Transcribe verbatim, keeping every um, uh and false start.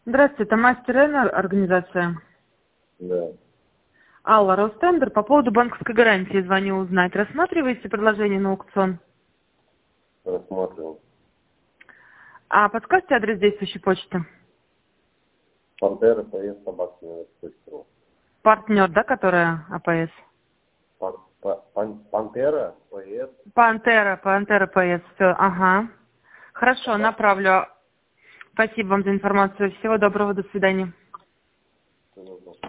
Здравствуйте, это Мастер Н организация. Да. Алла, Ростендер. По поводу банковской гарантии звоню узнать. Рассматриваете предложение на аукцион? Рассматривал. А подскажете адрес действующей почты? Пантера, ПС, собака, точка ру. Партнер, да, которая АПС? Пан- пан- Пантера, ПС. Пантера, Пантера ПС. Все, ага. Хорошо, Собака. направлю. Спасибо вам за информацию. Всего доброго, до свидания. Всего доброго.